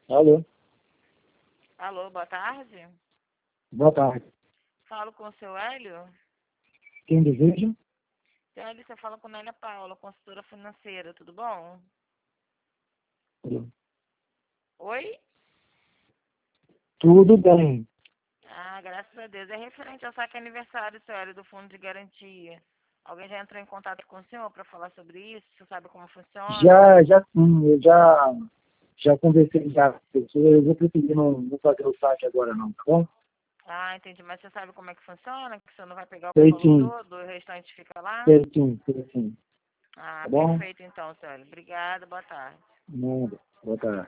Alô, Alô, boa tarde. boa tarde. Falo com o seu Hélio. Quem deseja? Seu Hélio, você fala com Nélia Paula, consultora financeira, tudo bom? Alô. Oi? Tudo bem. Ah, graças a Deus. É referente ao saque aniversário, seu Hélio, do Fundo de Garantia. Alguém já entrou em contato com o senhor para falar sobre isso? Você sabe como funciona? Já sim, já conversei já com a pessoa. Eu vou preferir não fazer o saque agora não, tá bom? Ah, entendi. Mas você sabe como é que funciona? Que o senhor não vai pegar o Sei valor sim, todo, o restante fica lá? sei sim. Ah, Tá bom? perfeito então, seu Hélio. Obrigada, boa tarde. Nada. Boa tarde.